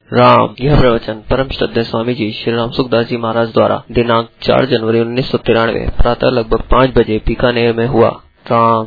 राम। यह प्रवचन परम श्रद्धेय स्वामी जी श्री राम सुखदास जी महाराज द्वारा दिनांक 4 जनवरी 1993 प्रातः लगभग 5 बजे बीकानेर में हुआ। राम।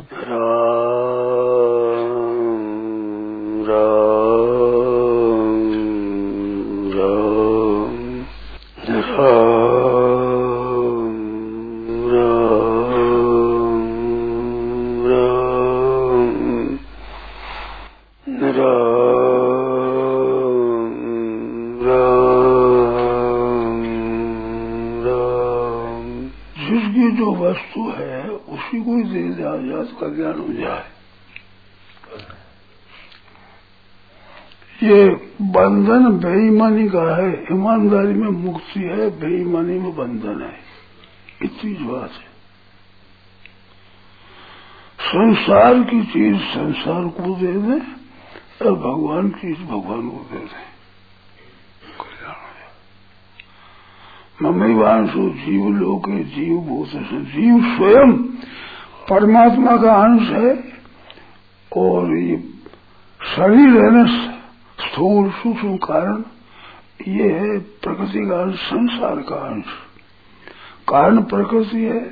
जिसकी जो वस्तु है उसी को ही दे दिया का ज्ञान हो जाए। ये बंधन बेईमानी का है, ईमानदारी में मुक्ति है, बेईमानी में बंधन है, इतनी बात है। संसार की चीज संसार को दे दें और भगवान की चीज भगवान को दे दें, ममैवांशो जीव लोके जीव भूत। जीव स्वयं परमात्मा का अंश है और ये शरीर है न, स्थूल सूक्ष्म कारण, ये है प्रकृति का अंश, संसार का अंश। कारण प्रकृति है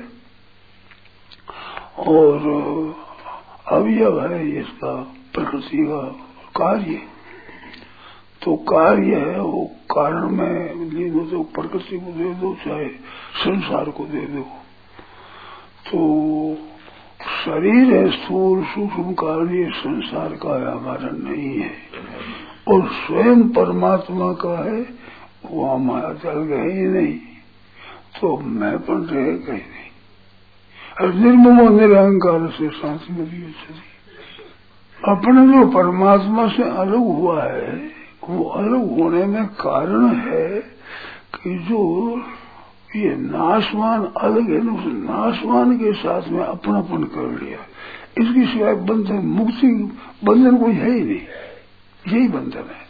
और अवयव है इसका प्रकृति का कार्य। तो कार्य है वो कारण में ले दो, तो प्रकृति को दे दो चाहे संसार को दे दो। तो शरीर है स्थूल सूक्ष्म कारण, ये संसार का है, हमारा नहीं है। और स्वयं परमात्मा का है, वो हमारा चल गए ही नहीं, तो मैं पण रह गए नहीं। और निर्ममो निरहंकार से शांति मिली चली। अपने जो परमात्मा से अलग हुआ है, वो अलग होने में कारण है कि जो ये नाशवान अलग है ना, उस नाशवान के साथ में अपनापन कर लिया। इसकी सिवाय बंधन मुक्ति बंधन कोई है ही नहीं, यही बंधन है।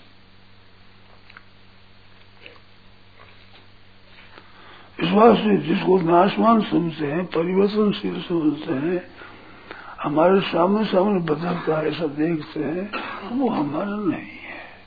इस वास्ते जिसको नाशवान समझते हैं, परिवर्तनशील समझते हैं, हमारे सामने सामने बदलता है ऐसा देखते हैं, वो हमारा नहीं है।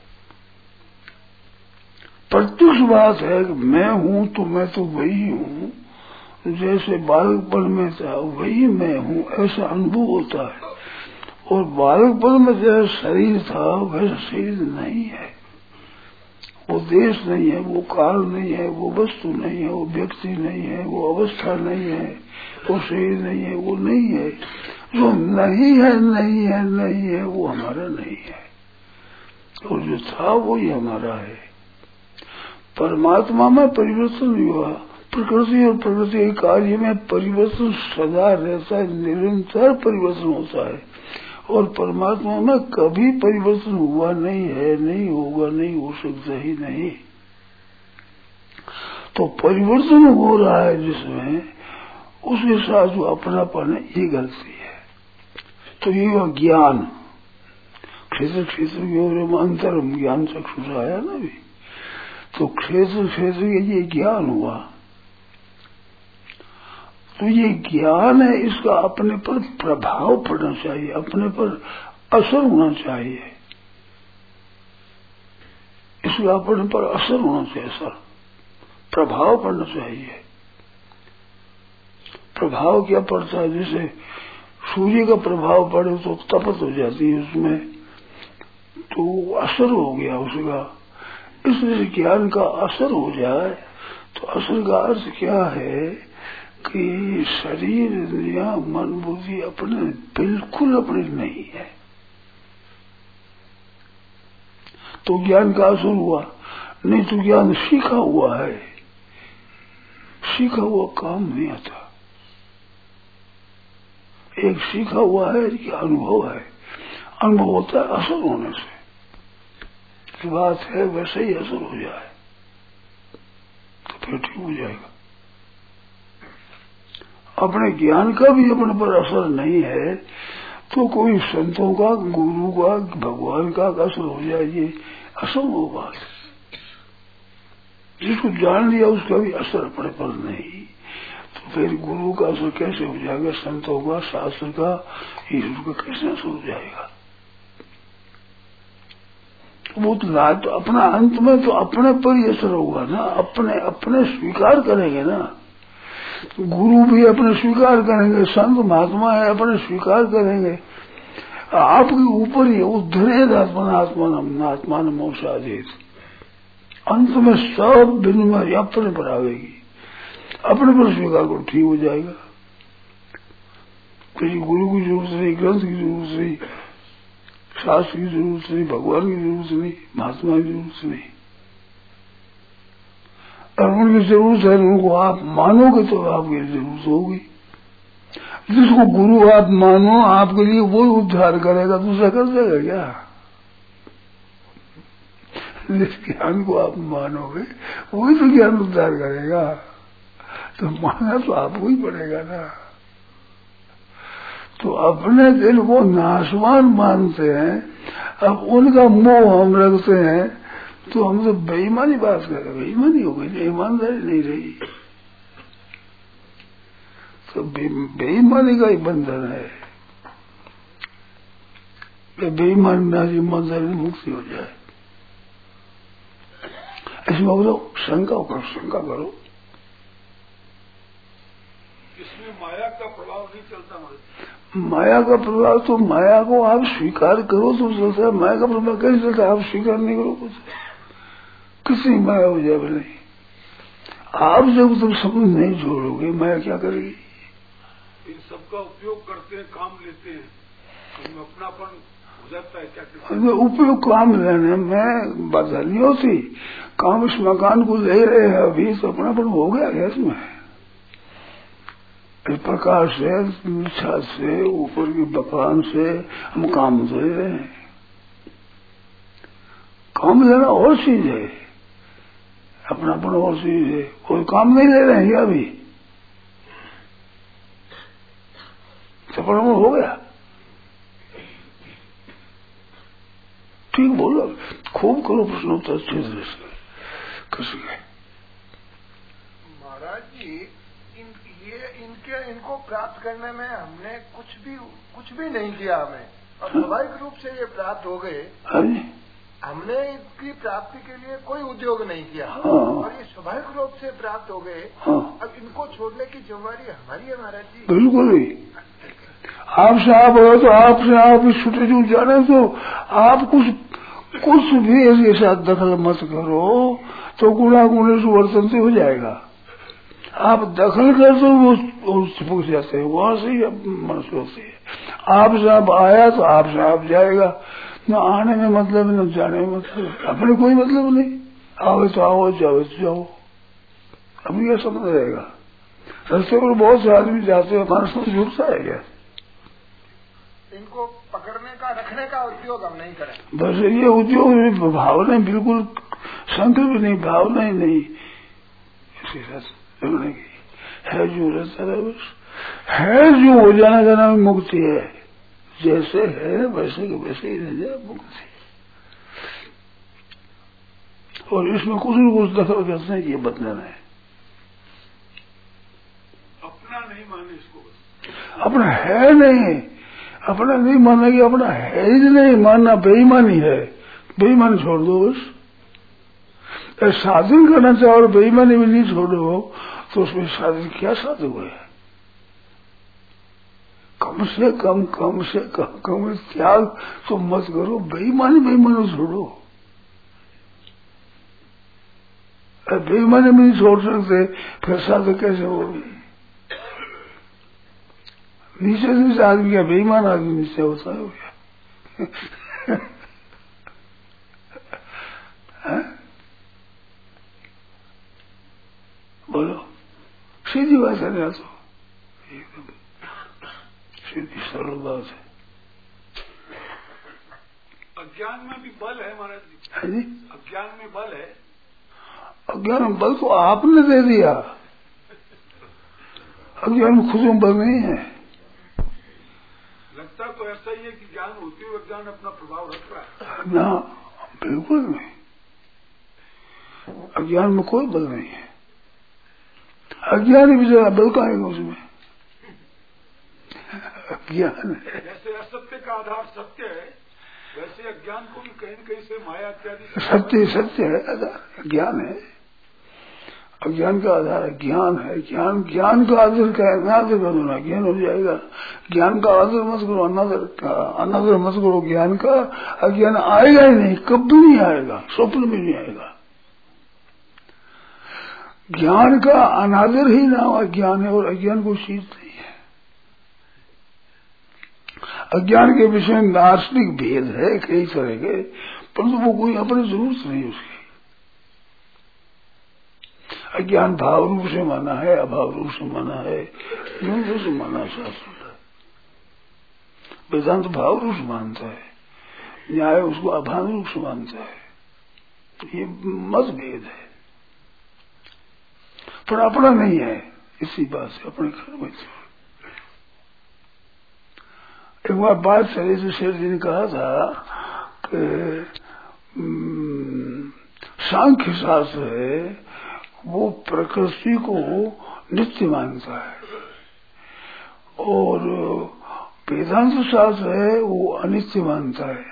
प्रत्यक्ष बात है कि मैं हूं तो मैं तो वही हूं, जैसे बालकपन में था वही मैं हूं, ऐसा अनुभव होता है। और बालकपन में जैसा शरीर था वैसा शरीर नहीं है, वो देश नहीं है, वो काल नहीं है, वो वस्तु नहीं है, वो व्यक्ति नहीं है, वो अवस्था नहीं है, वो शरीर नहीं है, वो नहीं है। जो नहीं है नहीं है नहीं है वो हमारा नहीं है, और जो था वही हमारा है। परमात्मा में परिवर्तन नहीं हुआ। प्रकृति और प्रकृति के कार्य में परिवर्तन सदा रहता है, निरंतर परिवर्तन होता है। और परमात्मा में कभी परिवर्तन हुआ नहीं है, नहीं होगा, नहीं हो सकता ही नहीं। तो परिवर्तन हो रहा है जिसमें, उसके साथ जो अपनापन है, ये गलती है। तो ये हुआ ज्ञान। क्षेत्र क्षेत्र की ओर अंतर ज्ञान चक्षुष आया ना भी, तो क्षेत्र क्षेत्र के ये ज्ञान हुआ। तो ये ज्ञान है, इसका अपने पर प्रभाव पड़ना चाहिए, अपने पर असर होना चाहिए, इसका अपने पर असर होना चाहिए, असर प्रभाव पड़ना चाहिए। प्रभाव क्या पड़ता है? जैसे सूर्य का प्रभाव पड़े तो तपत हो जाती है उसमें, तो असर हो गया उसका। इसलिए ज्ञान का असर हो जाए तो असर का अर्थ क्या है कि शरीर इंद्रियां मन बुद्धि अपने बिल्कुल अपने नहीं है, तो ज्ञान का असर हुआ। नहीं तो ज्ञान सीखा हुआ है, सीखा हुआ काम नहीं आता। एक सीखा हुआ है कि अनुभव है, अनुभव होता है असर होने से। बात है वैसे ही असर हो जाए तो फिर ठीक हो जाएगा। अपने ज्ञान का भी अपने पर असर नहीं है तो कोई संतों का, गुरु का, भगवान का असर हो जाए, ये असंभव बात है। जिसको जान लिया उसका भी असर अपने पर नहीं, तो फिर गुरु का असर कैसे हो जाएगा, संतों का, शास्त्र का, ईश्वर का कैसे असर हो जाएगा? वो तो लाज तो अपना अंत में तो अपने पर ही असर होगा ना, अपने अपने स्वीकार करेंगे ना। गुरु भी अपने स्वीकार करेंगे, संत महात्मा है अपने स्वीकार करेंगे। आपके ऊपर ही उद्धरेद आत्मान मोक्षादेश, अंत में सब बीमारी अपने पर आवेगी, अपने पर स्वीकार करो, ठीक हो जाएगा। किसी गुरु की जरूरत नहीं, ग्रंथ की जरूरत नहीं, शास्त्र की जरूरत नहीं, भगवान की जरूरत नहीं, महात्मा की जरूरत नहीं। और उनकी जरूरत है, उनको आप मानोगे तो आपकी जरूरत होगी। जिसको गुरु आप मानो, आपके लिए वो उद्धार करेगा, दूसरा कर देगा क्या? जिस ज्ञान को आप मानोगे वही तो ज्ञान उद्धार करेगा, तो मानना तो आपको ही पड़ेगा ना। तो अपने दिल को नाशवान मानते हैं, अब उनका मोह हम रखते हैं, तो हम तो बेईमानी बात कर रहे, बेईमानी हो गई, ईमानदारी नहीं रही, तो बेईमानी का ही बंधन है। बेईमानी ईमानदारी मुक्ति हो जाए, इसमें बोलो शंका करो, शंका करो। इसमें माया का प्रभाव नहीं चलता हमारे। माया का प्रभाव तो माया को आप स्वीकार करो तो चलता है, माया का प्रभाव कैसे चलता है? आप स्वीकार नहीं करो कुछ, किसी माया हो जाए नहीं। आप जब तुम समझ नहीं छोड़ोगे, माया क्या करेगी? इन सबका उपयोग करते हैं, काम लेते हैं, तो अपनापन हो जाता है। क्या उपयोग काम लेने में बाधा नहीं होती। काम इस मकान को ले रहे हैं अभी, तो अपनापन हो गया है इसमें। इस प्रकार से छत से, ऊपर की मकान से हम काम ले रहे हैं। काम लेना और चीज है, अपनापन और चीज है। कोई काम नहीं ले रहे हैं अभी, अपनापन हो गया। ठीक बोलो, खूब करो प्रश्नोत्तर अच्छे से किसी के। महाराज जी, इनको प्राप्त करने में हमने कुछ भी नहीं किया हमें, और स्वाभाविक रूप से ये प्राप्त हो गए। हमने इनकी प्राप्ति के लिए कोई उद्योग नहीं किया, और ये स्वाभाविक रूप से प्राप्त हो गए। अब इनको छोड़ने की जिम्मेदारी हमारी है महाराज जी। बिल्कुल ही। आपसे आप हो तो आपसे आप छुट्टी छूट जाने, तो आप कुछ भी ऐसे साथ दखल मत करो, तो गुणा गुणे से वर्तन से हो जाएगा। आप दखल कर दो, वो चिपक जाते हैं, वहां से ही मनुष्य होती है। आपसे आप आया तो आपसे आप जाएगा, न आने में मतलब न जाने में मतलब, अपने कोई मतलब नहीं। आओ तो आओ, जाओ तो जाओ, अभी क्या समझ रहेगा? रास्ते पर बहुत से आदमी जाते हैं, हमारा समझ जुड़ता है क्या? इनको पकड़ने का, रखने का उद्योग हम नहीं करें। बस ये उद्योग भावना बिल्कुल संकल्प भी नहीं, भावना ही नहीं, इसके साथ जुड़ने की है। जो रहता है बस है, जो हो जाना जाना में मुक्ति है। जैसे है वैसे के वैसे ही रह जाए, मुक्ति। और इसमें कुछ न कुछ दखल करते हैं, ये बदलना है। अपना नहीं माने इसको, बस अपना है नहीं, अपना नहीं मानना कि अपना है ही नहीं मानना, बेईमानी है। बेईमानी छोड़ दो बस। साधन करना चाहो और बेईमानी भी नहीं छोड़ो, तो उसमें साधन क्या साधु है? कम से कम त्याग तो मत करो, बेईमानी छोड़ो। बेईमानी भी नहीं छोड़ सकते, फिर साधु कैसे होगी? नीचे आदमी क्या, बेईमान आदमी नीचे होता है क्या? बोलो, सीधी बात है ना, तो एकदम सीधी सरल बात है। अज्ञान में भी बल है महाराज जी। है जी, अज्ञान में बल है। अज्ञान में बल तो आपने दे दिया, अज्ञान में खुद में बल नहीं है। लगता तो ऐसा ही है कि ज्ञान होते हुए अज्ञान अपना प्रभाव रख रहा है ना, बिल्कुल नहीं। अज्ञान में कोई बल नहीं है। अज्ञान भी जरा बल का है उसमें, अज्ञान है। जैसे असत्य का आधार सत्य है, वैसे अज्ञान को भी कहीं न कहीं से माया इत्यादि सत्य सत्य है, आधार ज्ञान है, अज्ञान का आधार है, ज्ञान है, ज्ञान का आदर का अनादर कर दो ना, ज्ञान हो जाएगा। ज्ञान का आदर मत करो, अनादर मत करो, ज्ञान का अज्ञान आएगा ही नहीं, कभी नहीं आएगा, स्वप्न में नहीं आएगा। ज्ञान का अनादर ही ना अज्ञान है, और अज्ञान कोई चीज नहीं है। अज्ञान के विषय में दार्शनिक भेद है कई तरह के, परंतु वो कोई अपनी जरूरत नहीं उसकी। अज्ञान भाव रूप से माना है, अभाव रूप से माना है, यूं रूप से माना शास्त्र। वेदांत भाव रूप से मानता है, न्याय उसको अभाव रूप से मानता है। ये मतभेद है, पर अपना नहीं है, इसी बात से अपने घर में। एक बार बात चली तो शेर जी ने कहा था कि सांख्य शास्त्र है वो प्रकृति को नित्य मानता है, और वेदांत शास्त्र है वो अनित्य मानता है।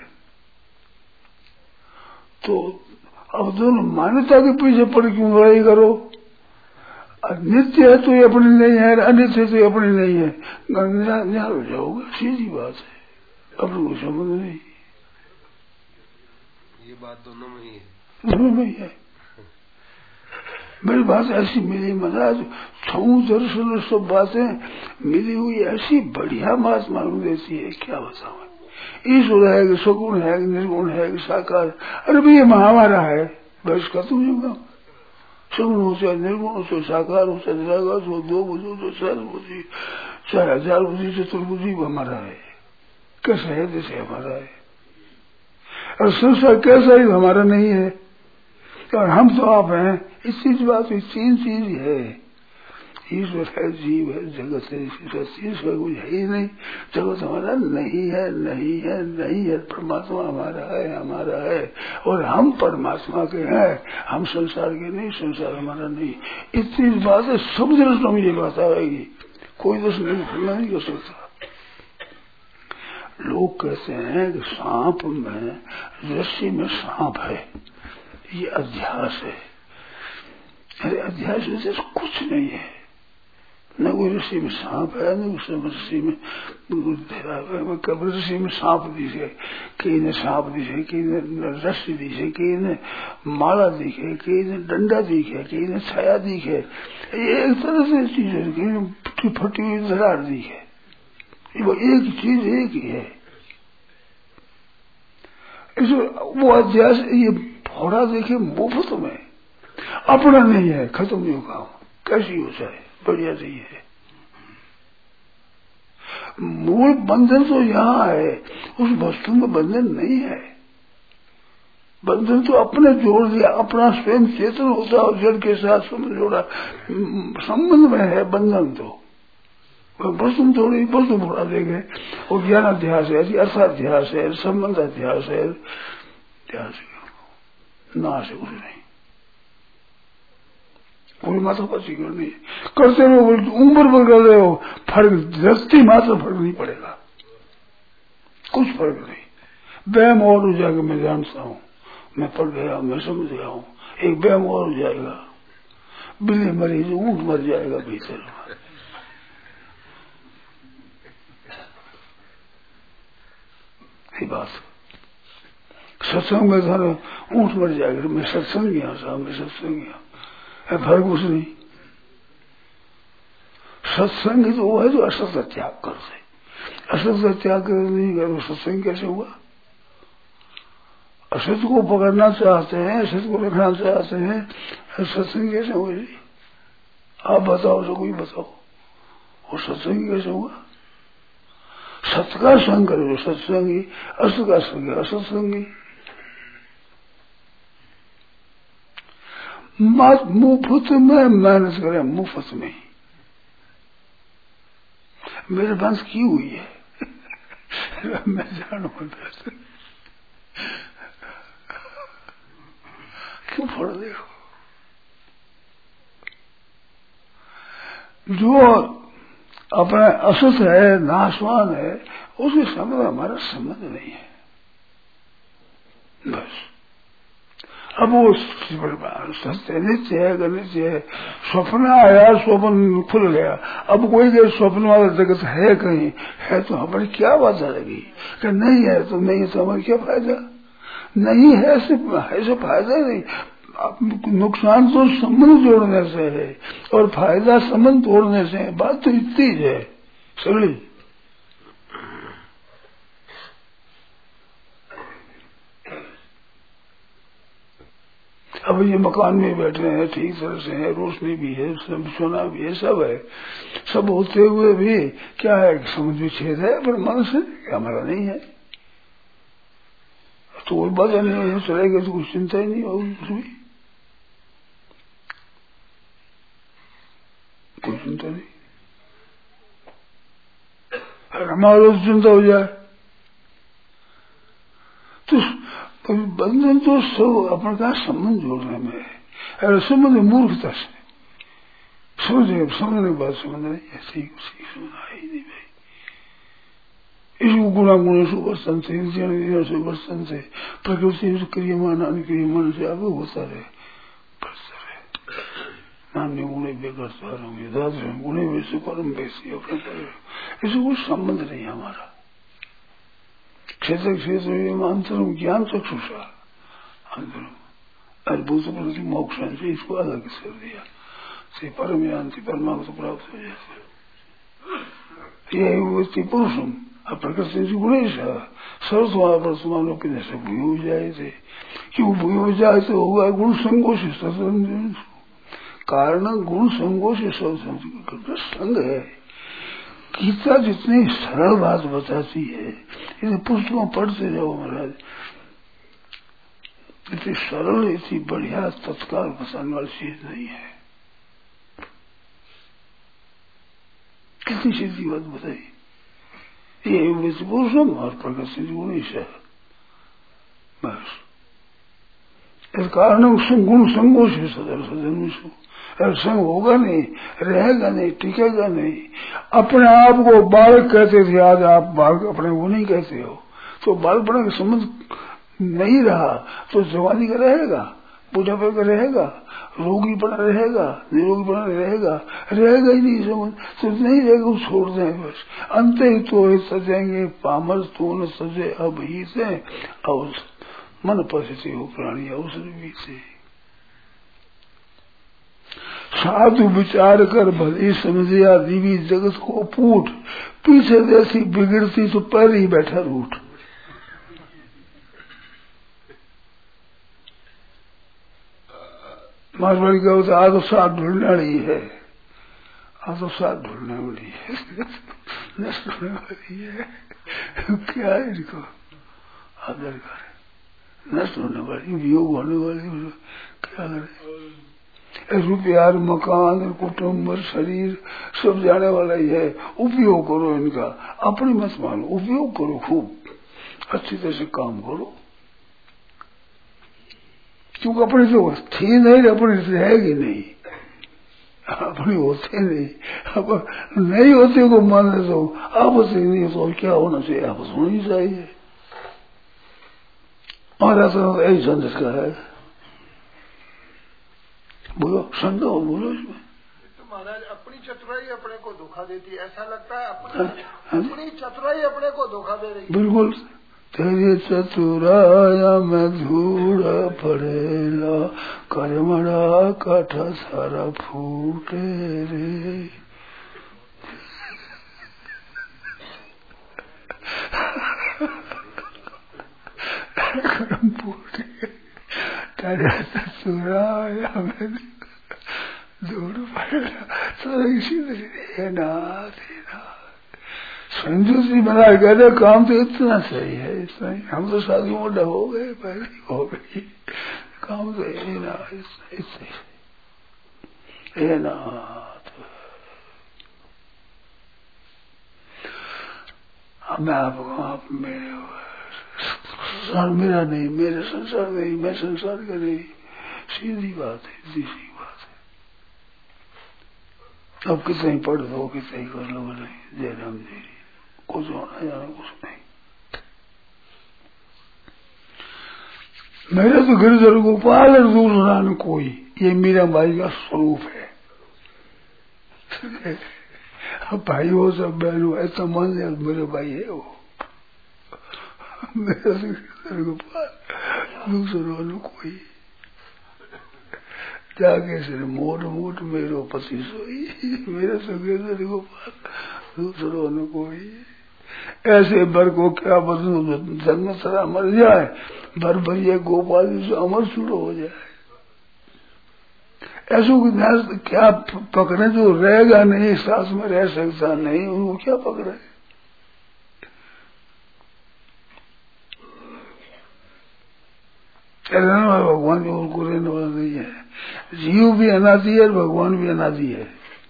तो अब दोनों मान्यता के पीछे पड़ क्यों लड़ाई करो? नित्य है तो ये अपनी नहीं है, अनित्य है तो ये अपनी नहीं है, निहार हो जाओगे, सीधी बात है, अपने को संबंध नहीं। ये बात दोनों में ही है, दोनों में ही है। मेरी बात ऐसी मिली महाराज, छऊ दर्शन सब बातें मिली हुई ऐसी बढ़िया बात मालूम देती है, क्या बताऊं। ईश्वर है कि सगुण है कि निर्गुण है कि साकार, अरे भाई ये महामारा है, बस खत्म नहीं होगा। सगुण हो चाहे निर्गुण हो, चाहे साकार हो, चाहे निराकार हो, दो बुद्धि हो, चाहे बुद्धि, चाहे हजार बुद्धि, चतुर्बुद्धि हमारा है, कैसा है जैसे हमारा है। और संसार कैसा ही हमारा नहीं है, और हम तो आप हैं। इस चीज बात तीन चीज है, ईश्वर है, जीव है, जगत है। ईश्वर कुछ है ही नहीं, जगत हमारा नहीं है, नहीं है, नहीं है। परमात्मा हमारा है, हमारा है, और हम परमात्मा के हैं, हम संसार के नहीं, संसार हमारा नहीं। इतनी बात है, सब दर्शनों में ये बात आएगी, कोई दर्शन भूलना नहीं कर सकता। लोग कहते हैं कि सांप में, रस्सी में सांप है, ये अध्यास है। अरे अध्यास वैसे कुछ नहीं है, न कोई ऋषि में सांप है, न उस ऋषि में कभी ऋषि में सांप दिखे, कहीं ने सांप दिखे, कहीं ने रस्सी दिखे, कहीं ने माला दिखे, कहीं ने डंडा दिखे, कहीं ने छाया दिखे। ये एक तरह से चीज है, कहीं फटी हुई दरार दिखे, वो एक चीज एक ही है। वो अध्यास ये फोड़ा देखे मुफ्त में, अपना नहीं है, खत्म नहीं होगा, कैसी हो जाए, बढ़िया नहीं है। मूल बंधन तो यहाँ है, उस वस्तु में बंधन नहीं है। बंधन तो अपने जोड़ दिया, अपना स्वयं चेतन होता है और जड़ के साथ जोड़ा संबंध में है बंधन। तो वस्तु थोड़ी वस्तु फोड़ा देंगे, वो ज्ञान अध्यास है, अर्थाध्यास है, संबंध अध्यास है, ना से कुछ नहीं, कोई मात्र पची नहीं करते रहो, उम्र पर कर रहे हो, फर्क दृष्टि मात्र फर्क नहीं पड़ेगा, कुछ फर्क नहीं। वहम और हो जाएगा, मैं जानता हूँ, मैं पढ़ गया, मैं समझ गया हूँ, एक वहम और हो जाएगा, बिल्ली मरी जो ऊँट मर जाएगा भीतर। बात सत्संग में था, ऊँट मर जाएगा, मैं सत्संग गया साहब, मैं सत्संग गया, फर्क कुछ नहीं। सत्संग तो वो है जो असत का त्याग कर दे, असत का त्याग नहीं कर, सत्संग कैसे हुआ? असत को पकड़ना चाहते हैं, असत को रखना चाहते हैं, सत्संग कैसे हुआ जी? आप बताओ, तो कोई बताओ, वो सत्संग कैसे हुआ? सत्य का संग करो सत्संगी, असत का संग असत्संगी। मुफ्त में मेहनत करें, मुफ्त में। मेरे वंश की हुई है मैं जानू, क्यों फोड़ देखो। जो अपना असत है, नाशवान है, उसके संबंध हमारा संबंध नहीं है। बस अब वो सत्य नित्य है, अनित्य है। स्वप्न आया, स्वप्न खुल गया। अब कोई के स्वप्न वाला जगत है कहीं है तो हमारी क्या बात लगी कि नहीं है तो नहीं, तो हमारी क्या फायदा? नहीं है ऐसे फायदा नहीं। नुकसान तो संबंध जोड़ने से है और फायदा संबंध तोड़ने से है। बात तो इतनी है सगड़ी। अब ये मकान में बैठे हैं, ठीक तरह से है, रोशनी भी है, सब सोना भी है, सब है। सब होते हुए भी क्या है, समझ विच्छेद है पर मन से हमारा नहीं है तो कोई बात नहीं है, चलेगा तो कुछ चिंता ही नहीं होगी, कुछ भी कोई चिंता नहीं। अगर हमारा चिंता हो जाए तो बंधन तो सब अपने का संबंध जोड़ने में है। अरे संबंध मूर्खता से समझने के बाद समझ नहीं, ऐसे ही कुछ सुना ही नहीं भाई। इसको गुणा गुण से वर्तन से वर्तन से प्रकृति क्रियमान अनुक्रियमान से अब होता रहे, बढ़ता रहे। नान्य गुणे बेगरता रहूंगे, गुणे वैसे परम वैसे अपने पर ऐसे कुछ संबंध नहीं हमारा। क्षेत्र क्षेत्र अंतरम ज्ञान चक्षुषा अंतरम अद्भुत प्रति मोक्ष से इसको अलग कर दिया से परम यान्ति परमात्मा को प्राप्त हो जाते। यही व्यक्ति पुरुषम अब प्रकृति गुणेश सर्वसमान से भूय हो जाए थे। क्यों भूय हो जाए तो होगा गुण संगोष कारण गुण संगोष संग है। गीता जितनी सरल बात बताती है, इसे पुस्तकों पढ़ते जाओ महाराज, इतनी सरल इतनी बढ़िया तत्काल बताने वाली चीज नहीं है। कितनी सीधी बात बताई, ये पुरुषम और प्रकृति गुणेश है बस। इस कारण गुण संगोष है सदर सदन संग होगा नहीं, रहेगा नहीं, टिकेगा नहीं। अपने आप को बालक कहते थे, आज आप बालक अपने वो नहीं कहते हो तो बालपन का संबंध नहीं रहा तो जवानी का रहेगा, बुढ़ापे का रहेगा, रोगी पड़ा रहेगा, निरोगी पड़ा रहेगा, रहेगा ही नहीं संबंध तो नहीं रहेगा, वो छोड़ दें बस। अंत ही तो सजेंगे पामर तो न सजे अब ही से और मन परिस्थिति हो प्राणी अवसर भी से। साधु विचार कर भली समझिया दीवी जगत को पूट, पीछे जैसी बिगड़ती तो पैर ही बैठा रूठ। मारवाड़ी का होता आ तो साथ ढूंढने वाली है, आ तो साथ ढूंढने वाली है, न ढूंढने वाली है, क्या है इनको आदर करे, न ढूंढने वाली वियोग होने वाली क्या करे। रुपया मकान कुटुंब शरीर सब जाने वाला ही है, उपयोग करो इनका, अपनी मत मानो, उपयोग करो, खूब अच्छी तरह से काम करो। क्योंकि अपनी जो थी नहीं, अपनी रहेगी नहीं, अपनी होते नहीं, अब नहीं होते को मान ले तो आपस ही नहीं तो क्या होना चाहिए, आपस होनी चाहिए। और ऐसा यही संदेश का है। बोलो संत हो, बोलो इसमें। तो महाराज अपनी चतुराई अपने को धोखा देती, ऐसा लगता है अपनी चतुराई अपने को धोखा दे रही। बिल्कुल, तेरी चतुराया में धूड़ पड़ेला, करमड़ा काठा सारा फूटे रे। तेरे चतुराया में धूड़ पड़ेला, तो इसी तरह ना संजू जी महाराज कहते काम तो इतना सही है, इतना ही। हम तो शादी मोटा हो गए, पहले हो गई, काम तो है ना इतना ही ना। मैं आपको आप मेरे संसार मेरा नहीं, मेरे संसार नहीं, मैं संसार का नहीं, सीधी बात है, सीधी बात है। अब कितने ही पढ़ लो, कितने ही कर लो, नहीं जय राम जी कुछ होना जाना कुछ नहीं। मेरे तो गिरधर गोपाल और दूसरा न कोई, ये मीरा बाई का स्वरूप है। अब भाई हो सब बहन हो ऐसा मान लिया मेरे भाई है वो। मेरा तो गिरधर गोपाल दूसरा न कोई, जाके सिर मोट मोट मेरो पति सोई, मेरे तो गिरधर गोपाल दूसरा न कोई। ऐसे बर को क्या बदलू, जन्म सरा मर जाए, बर भरिए गोपाल जी से अमर छूटो हो जाए। ऐसो क्या पकड़े जो रहेगा नहीं, सास में रह सकता नहीं, उनको क्या पकड़े। रहने वाला भगवान जो उनको रहने वाला नहीं है। जीव भी अनादि है और भगवान भी अनादि है।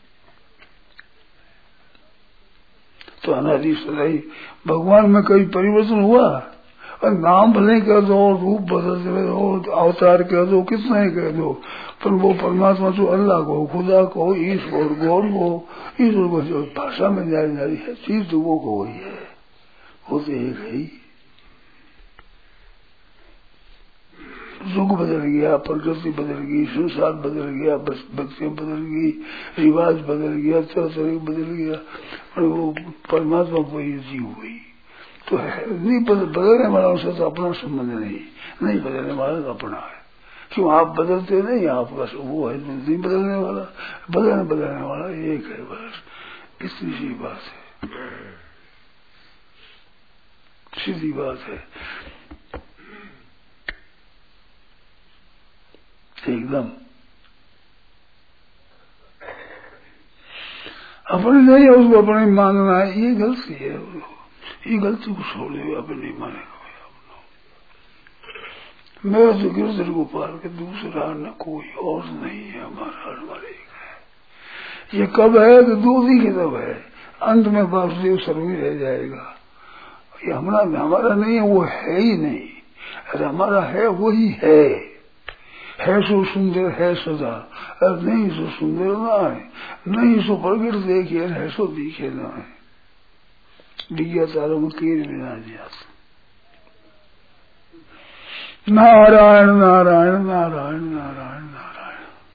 तो अनादि सदाई भगवान में कभी परिवर्तन हुआ? और नाम भले कह दो, रूप बदल दो, अवतार कह दो, कितना ही कह दो, पर वो परमात्मा तो अल्लाह को, खुदा को, ईश्वर गौर को, ईश्वर को जो भाषा में जारी जारी है चीज तो वो को वही है, वो तो एक है ही। युग बदल गया, प्रकृति बदल गई, संसार बदल गया, भक्तियां बदल गई, रिवाज बदल गया, चौधरी बदल गया, और वो परमात्मा को ही जीव हुई तो है। नहीं बदलने वाला उससे तो अपना संबंध नहीं बदलने वाला तो अपना है। क्यों आप बदलते नहीं, आपका वो है नहीं बदलने वाला, बदलने वाला एक है बस। इतनी सी बात है, सीधी बात है एकदम। अपने नहीं है उसको अपने मानना है, ये गलती है। ये गलती को छोड़ दे, अपने नहीं मानेगा। मेरा तो गिरधर गोपाल के दूसरा न कोई और नहीं है, हमारे है। ये कब है तो दूसरी की तब है, अंत में वासुदेव सर्वि रह जाएगा। ये हमारा नहीं है, वो है ही नहीं। अरे हमारा है वही है सो सुंदर है सदा, और नहीं सो सुंदर ना है, नहीं सो प्रगट देखिए, है सो दिखे ना है। दिया तारों में तीर बिना दिया। नारायण नारायण नारायण नारायण।